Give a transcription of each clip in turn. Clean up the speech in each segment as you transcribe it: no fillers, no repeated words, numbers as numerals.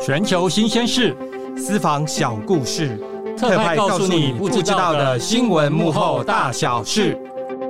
全球新鲜事， 私房小故事， 特派告诉你不知道的新闻幕后大小事。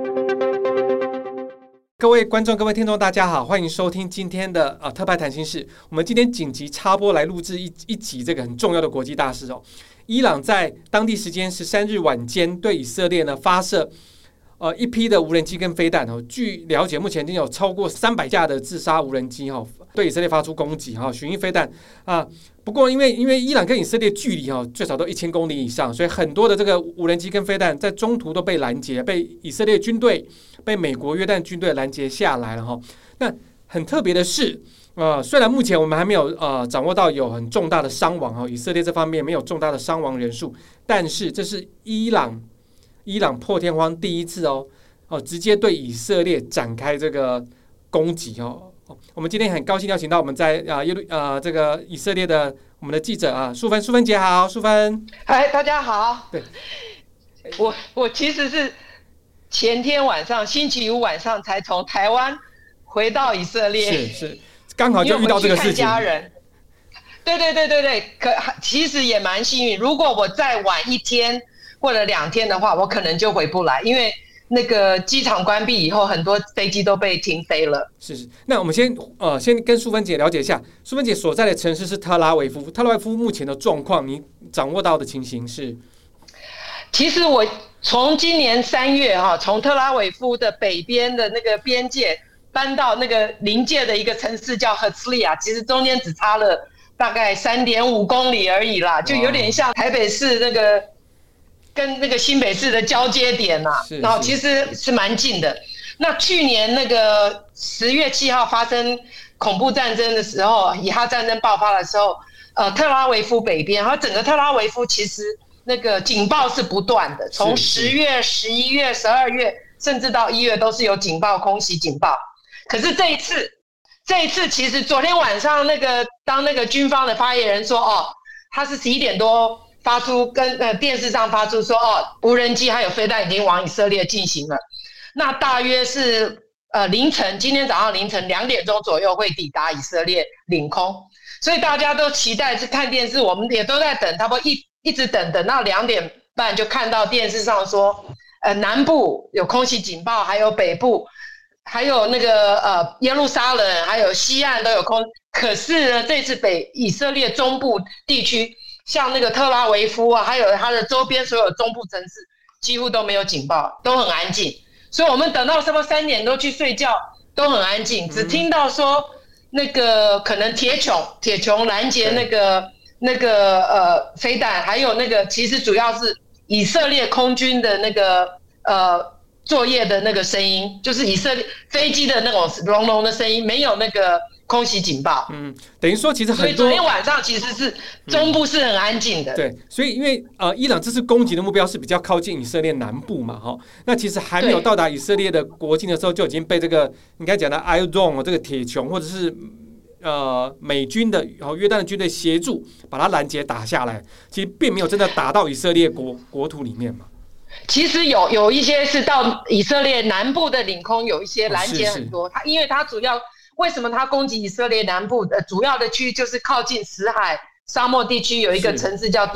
各位观众、各位听众，大家好，欢迎收听今天的特派谈心事。我们今天紧急插播来录制一集这个很重要的国际大事哦。伊朗在当地时间13日晚间对以色列呢发射一批的无人机跟飞弹哦。据了解，目前已经有超过300架的自杀无人机对以色列发出攻击巡弋飞弹啊。不过因为伊朗跟以色列距离最少都1000公里以上，所以很多的这个无人机跟飞弹在中途都被拦截，被以色列军队、被美国约旦军队拦截下来了那很特别的是，虽然目前我们还没有掌握到有很重大的伤亡以色列这方面没有重大的伤亡人数，但是这是伊朗破天荒第一次直接对以色列展开这个攻击我们今天很高兴邀请到我们在这个以色列的我们的记者淑芬姐好，淑芬。 嗨，大家好。 对， 我其实是前天晚上星期五晚上才从台湾回到以色列， 是刚好就遇到这个事情。 家人。对，其实也蛮幸运。如果我再晚1天或者2天的话，我可能就回不来，因为那个机场关闭以后，很多飞机都被停飞了。 是，那我们先跟淑芬姐了解一下，淑芬姐所在的城市是特拉维夫。特拉维夫目前的状况，你掌握到的情形是？ 其实我从今年3月从特拉维夫的北边的那个边界搬到那个临界的一个城市叫赫兹利亚，其实中间只差了大概3.5公里而已啦，就有点像台北市那个跟那个新北市的交接点然后其实是蛮近的。那去年那个10月7号发生恐怖战争的时候，以哈战争爆发的时候，特拉维夫北边，然后整个特拉维夫其实那个警报是不断的，从10月、11月、12月，甚至到1月都是有警报、空袭警报。可是这一次其实昨天晚上当那个军方的发言人说他是11点多发出跟电视上发出说无人机还有飞弹已经往以色列进行了，那大约是今天早上凌晨2点钟左右会抵达以色列领空，所以大家都期待是看电视，我们也都在等，差不多一直等到2点半就看到电视上说南部有空袭警报，还有北部，还有那个耶路撒冷还有西岸都有可是呢这次以色列中部地区，像那个特拉维夫还有它的周边所有中部城市几乎都没有警报，都很安静，所以我们等到差不多3点多去睡觉都很安静，只听到说那个可能铁穹拦截那个飞弹，还有那个其实主要是以色列空军的那个作业的那个声音，就是以色列飞机的那种隆隆的声音，没有那个空袭警报。 等于说其实很多， 所以昨天晚上其实是中部是很安静的。 对，所以因为伊朗这次攻击的目标是比较靠近以色列南部嘛那其实还没有到达以色列的国境的时候，就已经被这个你刚才讲的 Iron Dome 这个铁穹或者是美军的约旦的军队协助把它拦截打下来，其实并没有真的打到以色列国土里面嘛。 其实有一些是到以色列南部的领空，有一些拦截很多。因为它主要为什么它攻击以色列南部的主要的区域就是靠近死海沙漠地区，有一个城市叫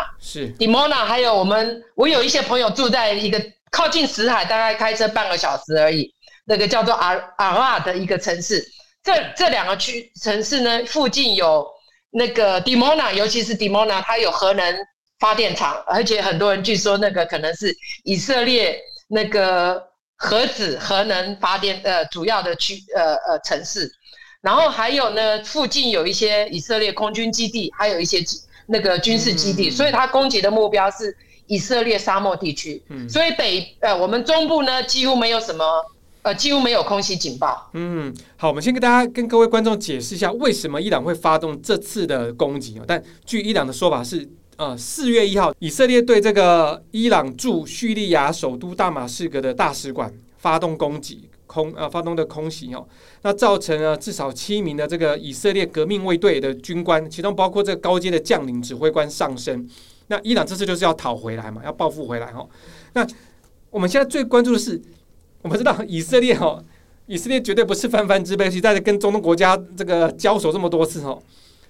Dimona， 还有我有一些朋友住在一个靠近死海，大概开车半个小时而已，那个叫做阿拉的一个城市。这2个城市呢，附近有那个 Dimona， 尤其是 Dimona， 它有核能发电厂，而且很多人据说那个可能是以色列那个核能发电主要的城市。然后还有呢，附近有一些以色列空军基地，还有一些那个军事基地，所以它攻击的目标是以色列沙漠地区。所以我们中部呢几乎没有空袭警报。 好，我们先跟各位观众解释一下为什么伊朗会发动这次的攻击但据伊朗的说法是4月1号，以色列对这个伊朗驻叙利亚首都大马士革的大使馆发动攻击，发动的空袭那造成至少7名的这个以色列革命卫队的军官，其中包括这个高阶的将领指挥官丧生。那伊朗这次就是要讨回来嘛，要报复回来那我们现在最关注的是，我们知道以色列绝对不是泛泛之辈，其实在跟中东国家这个交手这么多次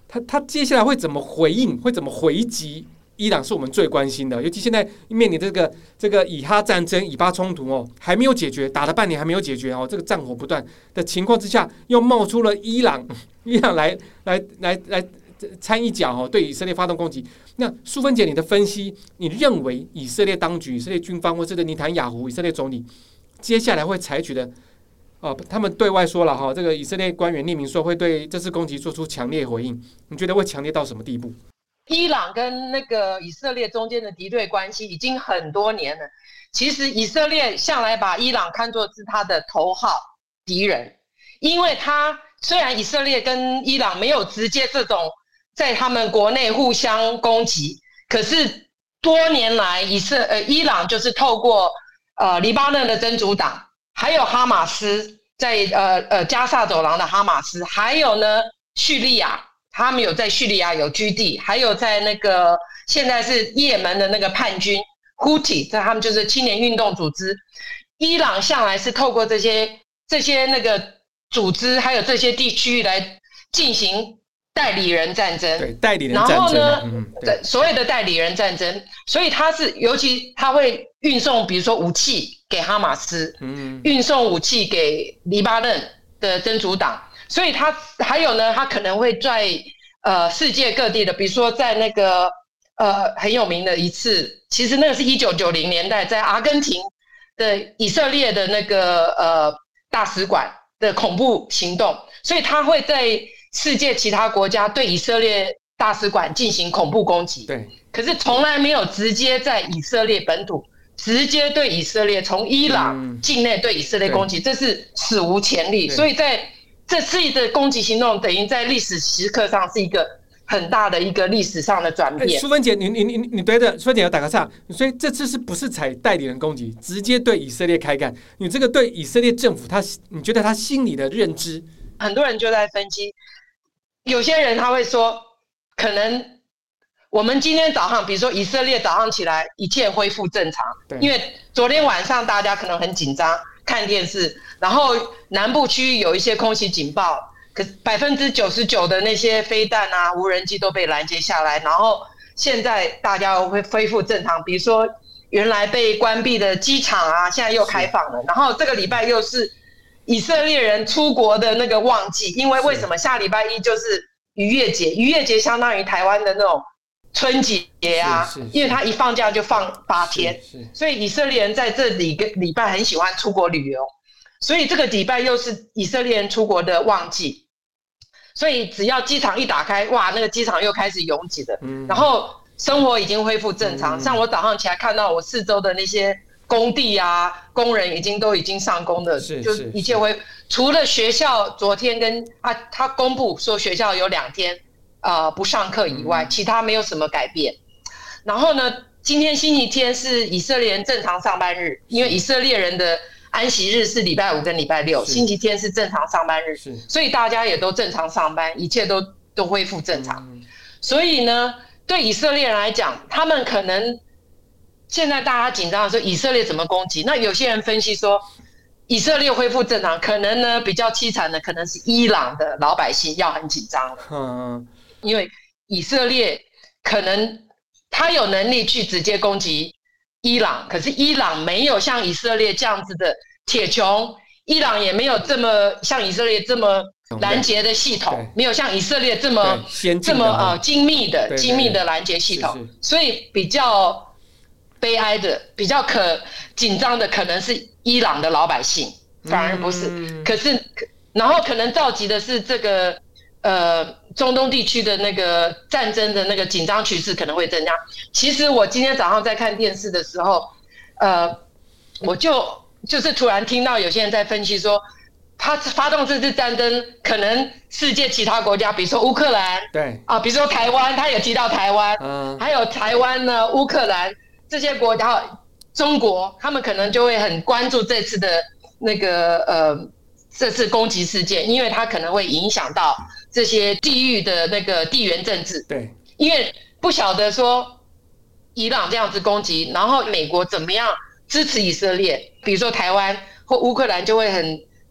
他接下来会怎么回应，会怎么回击？伊朗是我们最关心的，尤其现在面临这个以哈战争、以巴冲突哦，还没有解决，打了半年还没有解决哦，这个战火不断的情况之下，又冒出了伊朗来掺一脚哦，对以色列发动攻击。那淑芬姐，你的分析，你认为以色列当局、以色列军方或者尼坦雅胡以色列总理接下来会采取的？他们对外说了哈，这个以色列官员匿名说会对这次攻击做出强烈回应，你觉得会强烈到什么地步？ 伊朗跟那个以色列中间的敌对关系已经很多年了。其实以色列向来把伊朗看作是他的头号敌人，因为他虽然以色列跟伊朗没有直接这种在他们国内互相攻击，可是多年来伊朗就是透过黎巴嫩的真主党，还有哈马斯在加萨走廊的哈马斯，还有呢叙利亚。他们有在叙利亚有居地，还有在那个现在是也门的那个叛军 Houthi， 他们就是青年运动组织。伊朗向来是透过这些那个组织，还有这些地区来进行代理人战争。 对，代理人战争。 然后呢，所谓的代理人战争，所以尤其他会运送，比如说武器给哈马斯，运送武器给黎巴嫩的真主党。所以他还有呢，他可能会在世界各地的，比如说在那个很有名的一次，其实那个是1990年代在阿根廷的以色列的那个大使馆的恐怖行动，所以他会在世界其他国家对以色列大使馆进行恐怖攻击。 对， 可是从来没有直接在以色列本土直接对以色列从伊朗境内对以色列攻击，这是史无前例。所以在这次的攻击行动等于在历史时刻上是一个很大的一个历史上的转变。 淑芬姐，你对的，淑芬姐要打个岔，所以这次是不是采代理人攻击，直接对以色列开干？你这个对以色列政府，你觉得他心里的认知？ 很多人就在分析，有些人他会说，可能我们今天早上，比如说以色列早上起来一切恢复正常，因为昨天晚上大家可能很紧张。看电视，然后南部区域有一些空袭警报，可是99%的那些飞弹啊、无人机都被拦截下来，然后现在大家会恢复正常，比如说原来被关闭的机场啊，现在又开放了，然后这个礼拜又是以色列人出国的那个旺季，因为什么？下礼拜一就是逾越节，逾越节相当于台湾的那种春节啊，因为他一放假就放8天，所以以色列人在这礼拜很喜欢出国旅游，所以这个礼拜又是以色列人出国的旺季，所以只要机场一打开，哇，那个机场又开始拥挤的，然后生活已经恢复正常，像我早上起来看到我四周的那些工地啊，工人都已经上工的，就一切除了学校昨天他公布说学校有2天。不上课以外，其他没有什么改变。然后呢，今天星期天是以色列人正常上班日，因为以色列人的安息日是礼拜5跟礼拜6，星期天是正常上班日，所以大家也都正常上班，一切都恢复正常。所以呢，对以色列人来讲，他们可能现在大家紧张的时候，以色列怎么攻击？那有些人分析说，以色列恢复正常，可能呢比较凄惨的，可能是伊朗的老百姓要很紧张了。因为以色列可能他有能力去直接攻击伊朗，可是伊朗没有像以色列这样子的铁穹，伊朗也没有这么像以色列这么拦截的系统，没有像以色列这么精密的拦截系统，所以比较悲哀的、比较紧张的可能是伊朗的老百姓，反而不是。可是然后可能召集的是这个。中东地区的那个战争的那个紧张局势可能会增加。其实我今天早上在看电视的时候，我就是突然听到有些人在分析说，他发动这次战争，可能世界其他国家，比如说乌克兰， 对啊，比如说台湾，他也提到台湾，还有台湾呢、乌克兰这些国家，中国，他们可能就会很关注这次的那个这次攻击事件，因为它可能会影响到这些地域的那个地缘政治。 对， 因为不晓得说伊朗这样子攻击，然后美国怎么样支持以色列，比如说台湾或乌克兰就会很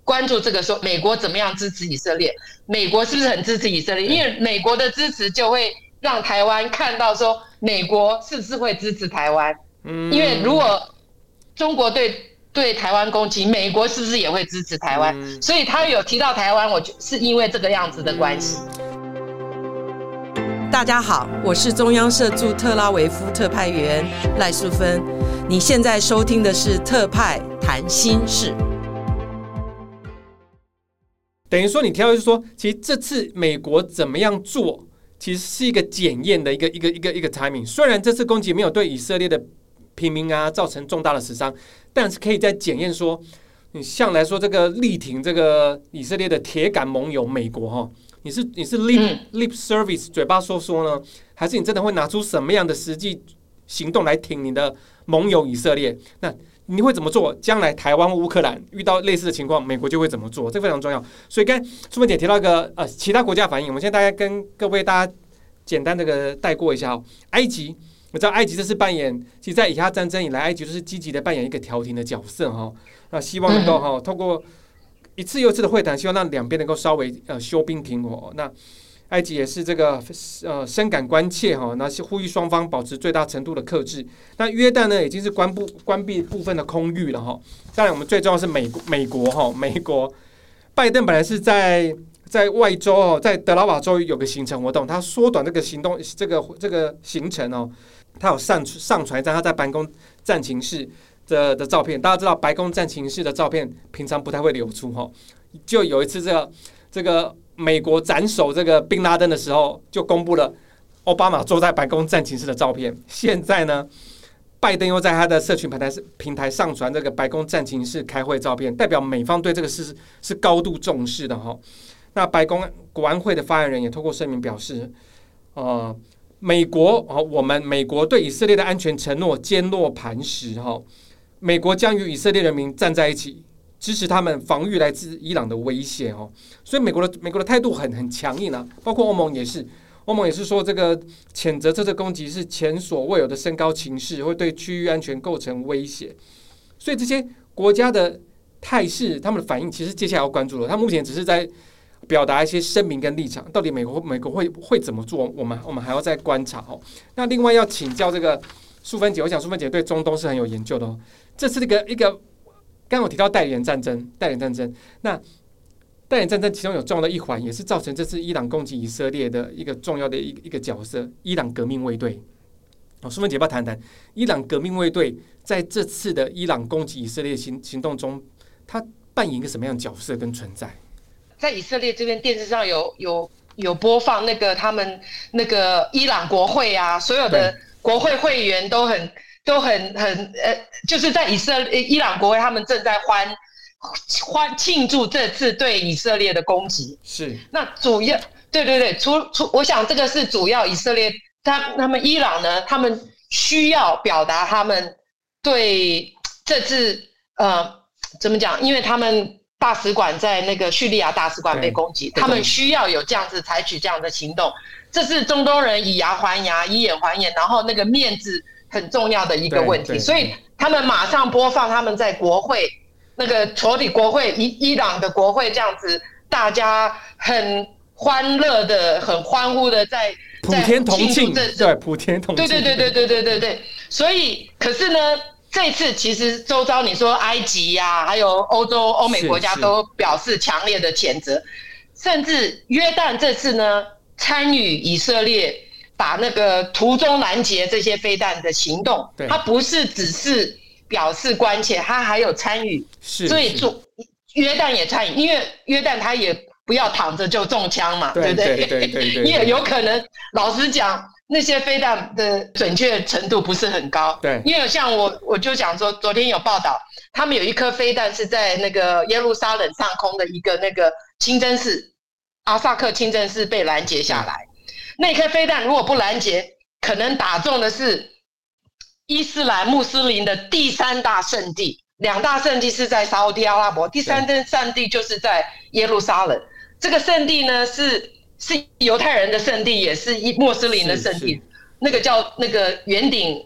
关注这个说美国怎么样支持以色列，美国是不是很支持以色列？因为美国的支持就会让台湾看到说美国是不是会支持台湾。因为如果中国对台湾攻击，美国是不是也会支持台湾？所以他有提到台湾，我是因为这个样子的关系。 大家好，我是中央社驻特拉维夫特派员赖淑芬。你现在收听的是特派谈心事。 等于说你提到就是说，其实这次美国怎么样做，其实是一个检验的一个 timing。虽然这次攻击没有对以色列的平民啊造成重大的死伤，但是可以在检验说，你向来说这个力挺这个以色列的铁杆盟友美国哈，你是 lip service 嘴巴说说呢，还是你真的会拿出什么样的实际行动来挺你的盟友以色列？那你会怎么做？将来台湾或乌克兰遇到类似的情况，美国就会怎么做？这非常重要。所以刚才淑芬姐提到一个其他国家反应，我们现在大概跟各位大家简单这个带过一下哦。埃及，我知道埃及这次扮演，其实在以哈战争以来，埃及就是积极的扮演一个调停的角色哈。那希望能够透过一次又一次的会谈，希望让两边能够稍微休兵停火。那埃及也是这个深感关切哈，那呼吁双方保持最大程度的克制。那约旦呢，已经是关闭部分的空域了哈。当然，我们最重要是美国拜登本来是在外州哦，在德拉瓦州有个行程活动，他缩短这个行动这个行程哦，他有上传一张他在白宫战情室的照片。大家知道白宫战情室的照片平常不太会流出哈，就有一次这个美国斩首这个宾拉登的时候，就公布了奥巴马坐在白宫战情室的照片。现在呢，拜登又在他的社群平台上传这个白宫战情室开会照片，代表美方对这个事是高度重视的哈。那白宫国安会的发言人也透过声明表示，美国对以色列的安全承诺坚若磐石哈，美国将与以色列人民站在一起，支持他们防御来自伊朗的威胁哦。所以美国的态度很强硬啊，包括欧盟也是说这个谴责这次攻击是前所未有的升高情势，会对区域安全构成威胁。所以这些国家的态势，他们的反应其实接下来要关注了。他目前只是在表达一些声明跟立场，到底美国会怎么做？我们还要再观察哦。那另外要请教这个淑芬姐，我想淑芬姐对中东是很有研究的哦。这是一个刚刚我提到代理人战争，那代理人战争其中有重要的一环，也是造成这次伊朗攻击以色列的一个重要的一个角色——伊朗革命卫队。淑芬姐要不要谈谈伊朗革命卫队在这次的伊朗攻击以色列行动中，它扮演一个什么样的角色跟存在？ 在以色列这边电视上有播放那个他们那个伊朗国会啊，所有的国会会员都很就是在伊朗国会，他们正在庆祝这次对以色列的攻击。是，那主要对，我想这个是主要以色列他们伊朗呢，他们需要表达他们对这次怎么讲？因为他们大使馆在那个叙利亚大使馆被攻击，他们需要有这样子采取这样的行动。这是中东人以牙还牙，以眼还眼，然后那个面子很重要的一个问题，所以他们马上播放他们在国会那个处理国会伊朗的国会这样子，大家很欢乐的、很欢呼的在普天同庆，对，普天同庆， 对。所以，可是呢，这次其实周遭你说埃及呀，还有欧美国家都表示强烈的谴责，甚至约旦这次呢参与以色列把那个途中拦截这些飞弹的行动，他不是只是表示关切，他还有参与，所以约旦也参与，因为约旦他也不要躺着就中枪嘛，对不对？因为有可能，老实讲，那些飞弹的准确程度不是很高，对，因为像我就讲说，昨天有报道，他们有一颗飞弹是在那个耶路撒冷上空的一个那个清真寺，阿萨克清真寺被拦截下来。那颗飞弹如果不拦截，可能打中的是伊斯兰穆斯林的第三大圣地，2大圣地是在沙烏地阿拉伯，第3大圣地就是在耶路撒冷。这个圣地呢是犹太人的圣地，也是穆斯林的圣地，那个叫那个圆顶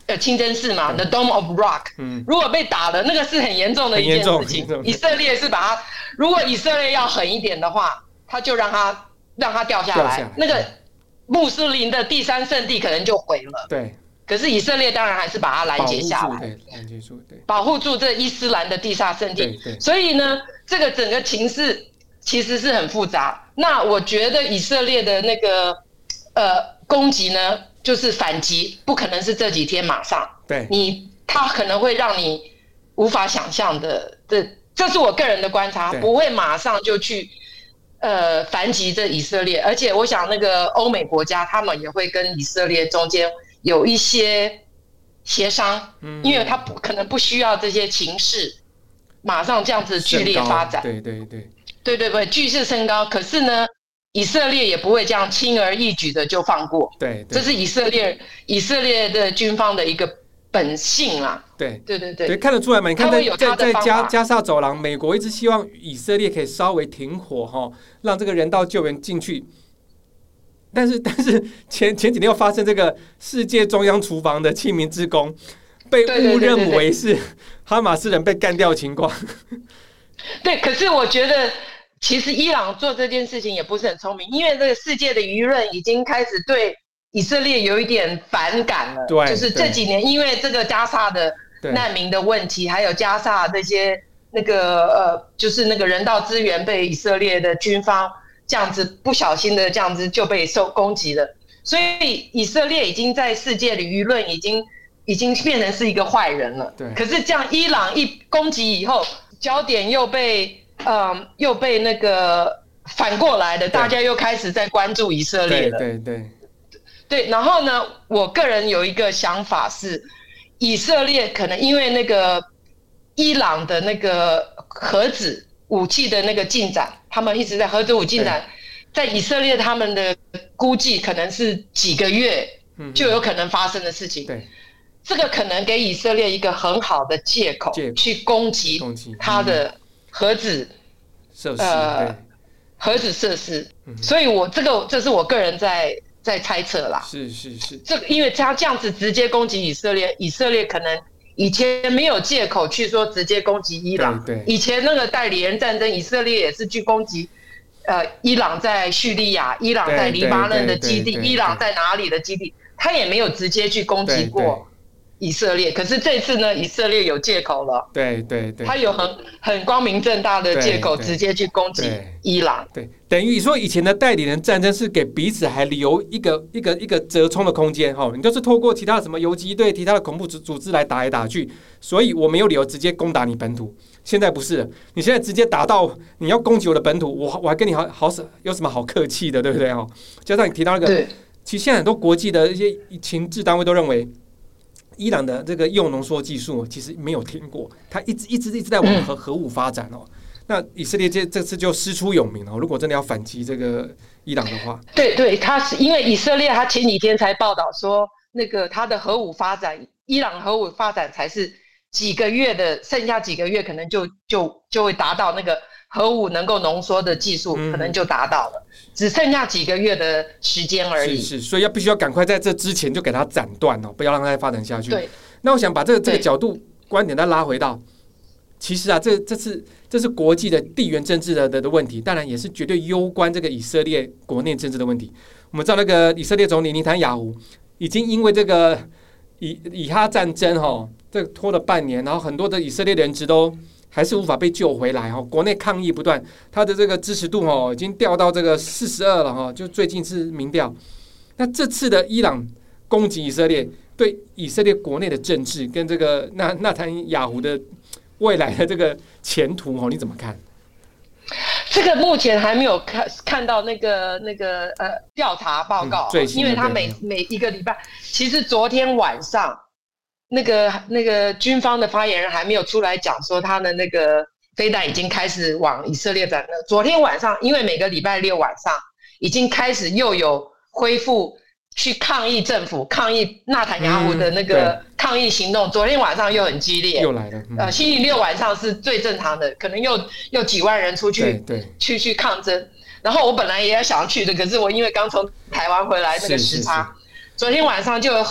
清真寺嘛，The Dome of Rock，如果被打了，那个是很严重的一件事情。以色列是把它，如果以色列要狠一点的话，他就让它掉下来，那个穆斯林的第三圣地可能就毁了。 对。 可是以色列当然还是把它拦截下来，保护住这伊斯兰的地下圣地。所以呢，这个整个情势其实是很复杂。那我觉得以色列的那个攻击呢，就是反击，不可能是这几天马上。 对， 它可能会让你无法想象的，这是我个人的观察，不会马上就去反击这以色列。而且我想那个欧美国家他们也会跟以色列中间有一些协商，因为他可能不需要这些情势马上这样子剧烈发展。对，剧势升高。可是呢，以色列也不会这样轻而易举的就放过。对，这是以色列的军方的一个本性啦。对， 看得出来嘛？你看在加沙走廊，美国一直希望以色列可以稍微停火让这个人道救援进去。但是前几天又发生这个世界中央厨房的7名志工被误认为是哈马斯人被干掉的情况。 对，可是我觉得其实伊朗做这件事情也不是很聪明，因为这个世界的舆论已经开始对以色列有一点反感了。对，就是这几年因为这个加沙的难民的问题，还有加沙这些就是那个人道资源被以色列的军方这样子不小心的这样子就被受攻击了，所以以色列已经在世界的舆论已经变成是一个坏人了。对。可是这样伊朗一攻击以后，焦点又被那个反过来的，大家又开始在关注以色列了。对。然后呢，我个人有一个想法是，以色列可能因为那个伊朗的那个核子武器的那个进展，他们一直在核子武器进展，在以色列他们的估计可能是几个月就有可能发生的事情。对，这个可能给以色列一个很好的借口去攻击他的核子设施。所以这是我个人在猜测啦。是。这个因为他这样子直接攻击以色列，以色列可能以前没有借口去说直接攻击伊朗。对，以前那个代理人战争，以色列也是去攻击，伊朗在叙利亚，伊朗在黎巴嫩的基地，伊朗在哪里的基地，他也没有直接去攻击过以色列。可是这次呢，以色列有借口了。对，他有很光明正大的借口直接去攻击伊朗。对， 等于说以前的代理人战争是给彼此还留一个折冲的空间你就是透过其他的什么游击队、其他的恐怖组织来打来打去，所以我没有理由直接攻打你本土。现在不是了，你现在直接打到你要攻击我的本土，我还跟你好有什么好客气的，对不对加上你提到那个，其实现在很多国际的一些情治单位都认为，伊朗的这个铀浓缩技术其实没有停过，它一直在往核武发展那以色列这次就师出有名如果真的要反击这个伊朗的话。 对，他是因为以色列他前几天才报道说，那个他的核武发展，伊朗核武发展才是几个月的，剩下几个月可能就会达到那个核武能够浓缩的技术，可能就达到了，只剩下几个月的时间而已。是，所以必须要赶快在这之前就给它斩断不要让它再发展下去。对，那我想把这个角度观点再拉回到，其实这是国际的地缘政治的问题，当然也是绝对攸关这个以色列国内政治的问题。我们知道那个以色列总理尼坦雅胡已经因为这个以哈战争这拖了半年，然后很多的以色列人质都还是无法被救回来国内抗议不断，他的这个支持度已经掉到这个42了就最近是民调。那这次的伊朗攻击以色列，对以色列国内的政治跟这个纳坦雅胡的未来的这个前途你怎么看？ 这个目前还没有看到那个调查报告，因为他每一个礼拜，其实昨天晚上那个军方的发言人还没有出来讲说他的那个飞弹已经开始往以色列展了。昨天晚上，因为每个礼拜六晚上已经开始又有恢复去抗议政府、抗议纳坦雅胡的那个抗议行动，昨天晚上又很激烈，又来了。星期六晚上是最正常的，可能又几万人出去去抗争。然后我本来也要想去的，可是我因为刚从台湾回来，那个时差，昨天晚上就有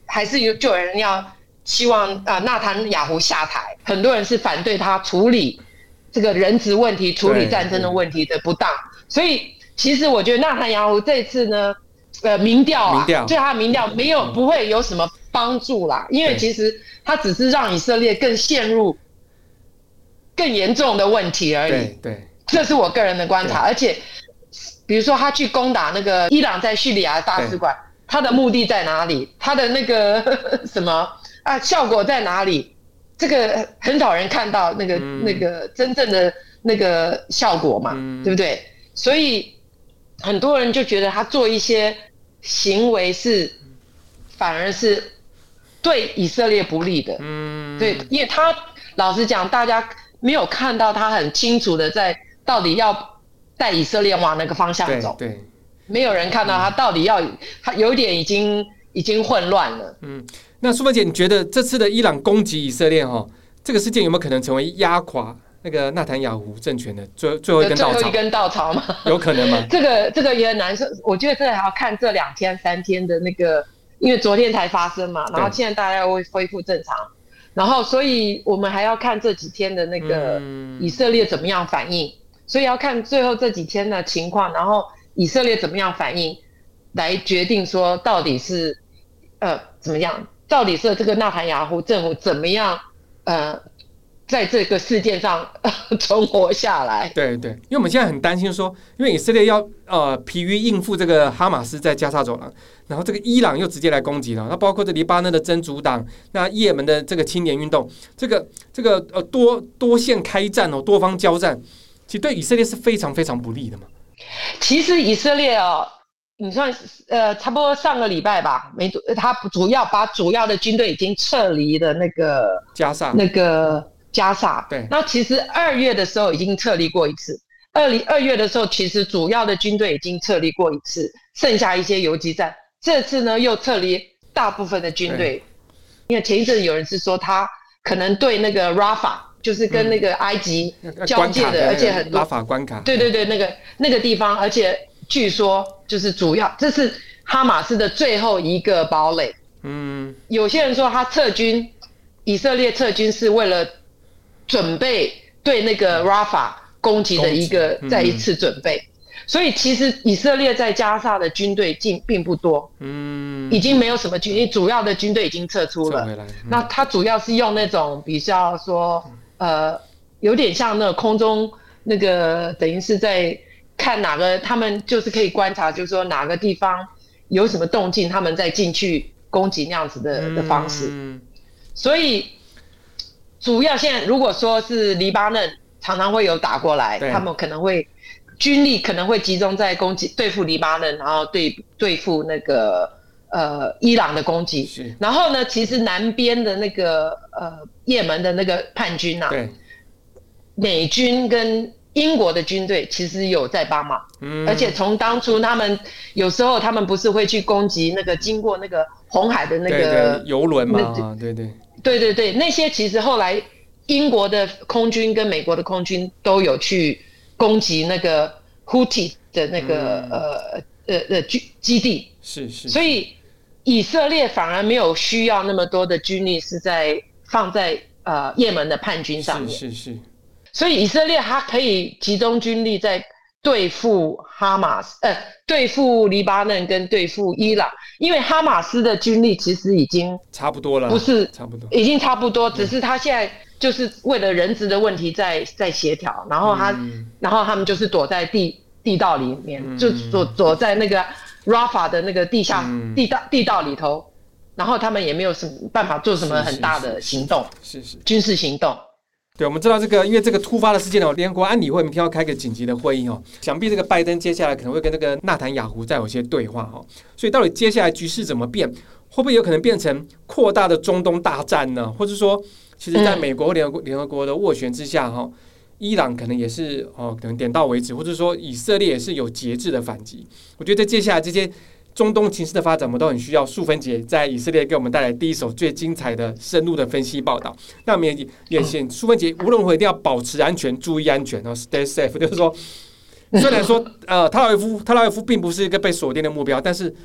还是就有人要希望纳坦雅胡下台，很多人是反对他处理这个人质问题、处理战争的问题的不当。所以其实我觉得纳坦雅胡这次呢，民调对他的民调不会有什么帮助啦，因为其实他只是让以色列更陷入更严重的问题而已。 对， 这是我个人的观察。而且比如说他去攻打那个伊朗在叙利亚的大使馆，他的目的在哪里？他的那个什么效果在哪里？这个很少人看到那个真正的那个效果嘛，对不对？所以很多人就觉得他做一些行为反而是对以色列不利的。对，因为他老实讲，大家没有看到他很清楚的在到底要带以色列往哪个方向走。对，没有人看到他到底他有点已经混乱了。 那淑芬姐，你觉得这次的伊朗攻击以色列这个事件有没有可能成为压垮那个纳坦雅胡政权的最后一根稻草吗？有可能吗？ 这个也很难说。我觉得这还要看这2天3天的那个，因为昨天才发生嘛，然后现在大家会恢复正常，然后所以我们还要看这几天的那个以色列怎么样反应，所以要看最后这几天的情况，然后以色列怎么样反应，来决定说到底是怎么样，到底是这个纳坦雅胡政府怎么样在这个事件上存活下来。 对，因为我们现在很担心说，因为以色列要疲于应付这个哈马斯在加沙走廊，然后这个伊朗又直接来攻击了，那包括这黎巴嫩的真主党，那也门的这个青年运动，这个多线开战多方交战，其实对以色列是非常非常不利的嘛。 其实以色列你算差不多上个礼拜吧，他把主要的军队已经撤离了那个加沙。对，那其实2月的时候已经撤离过一次。2月的时候，其实主要的军队已经撤离过一次，剩下一些游击战。这次呢，又撤离大部分的军队，因为前一阵有人是说他可能对那个 Rafah， 就是跟那个埃及交界的，而且很多 Rafah关卡， 对，那个地方，而且据说就是主要，这是哈马斯的最后一个堡垒。有些人说他以色列撤军是为了准备对那个 Rafah 攻击的再一次准备。所以其实以色列在加沙的军队并不多，已经没有什么军队，主要的军队已经撤出了。那他主要是用那种比较说有点像那个空中那个等于是在看哪个，他们就是可以观察，就是说哪个地方有什么动静，他们再进去攻击那样子的方式。所以主要现在如果说是黎巴嫩常常会有打过来，他们可能会军力可能会集中在对付黎巴嫩，然后对付那个伊朗的攻击。然后呢，其实南边的那个也门的那个叛军啊，美军跟英国的军队其实有在帮忙，而且从当初他们有时候他们不是会去攻击那个经过那个红海的那个油轮嘛， 对，那些其实后来英国的空军跟美国的空军都有去攻击那个 Houthi 的那个基地，所以以色列反而没有需要那么多的军力是放在也门的叛军上面，所以以色列它可以集中军力在对付哈马斯，对付黎巴嫩跟对付伊朗，因为哈马斯的军力其实已经差不多了， 不是差不多，已经差不多，只是他现在就是为了人质的问题在协调，然后他们就是躲在地道里面，就躲在那个 Rafah 的那个地道里头，然后他们也没有什么办法做什么很大的行动，军事行动。 对，我们知道这个，因为这个突发的事件联合国安理会明天要开个紧急的会议想必这个拜登接下来可能会跟这个纳坦雅胡再有些对话所以到底接下来局势怎么变，会不会有可能变成扩大的中东大战呢？或者说，其实在美国联合国的斡旋之下伊朗可能也是可能点到为止，或者说以色列也是有节制的反击。我觉得接下来这些中东情势的发展，我们都很需要淑芬姐在以色列给我们带来第一手最精彩的深入的分析报道。那我们也请淑芬姐无论如何一定要保持安全，注意安全stay safe。就是说，虽然说特拉维夫并不是一个被锁定的目标，但是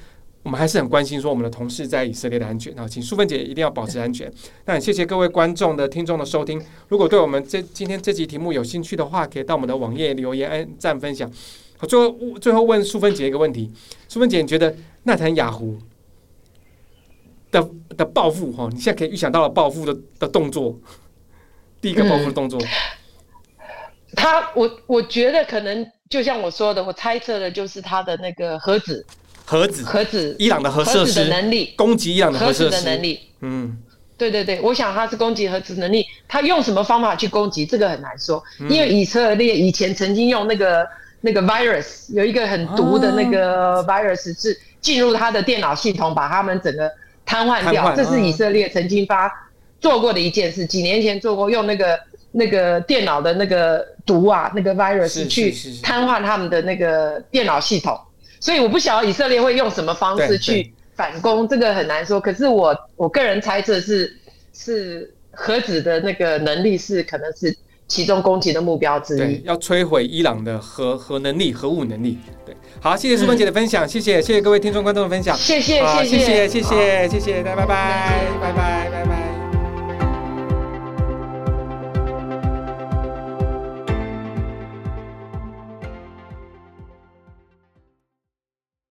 我们还是很关心说我们的同事在以色列的安全。请淑芬姐一定要保持安全。那谢谢各位观众的听众的收听。如果对我们今天这集题目有兴趣的话，可以到我们的网页留言、按赞、分享。好，最后问淑芬姐一个问题：淑芬姐，你觉得纳坦雅胡的报复你现在可以预想到了报复的动作，第一个报复的动作？ 我觉得可能就像我说的，我猜测的就是他的那个核子， 伊朗的核设施的能力， 攻击伊朗的核设施的能力。对，我想他是攻击核子能力，他用什么方法去攻击，这个很难说。因为以色列以前曾经用那个 virus， 有一个很毒的那个 virus 是进入他的电脑系统，把他们整个瘫痪掉。这是以色列曾经做过的一件事，几年前做过，用那个电脑的那个毒那个 virus 去瘫痪他们的那个电脑系统。所以我不晓得以色列会用什么方式去反攻，这个很难说。可是我个人猜测是核子的那个能力是可能是其中攻击的目标之一。 对，要摧毁伊朗的核能力、核武能力。对，好，谢谢淑芬姐的分享，谢谢各位听众观众的分享， 谢谢， 大家拜拜。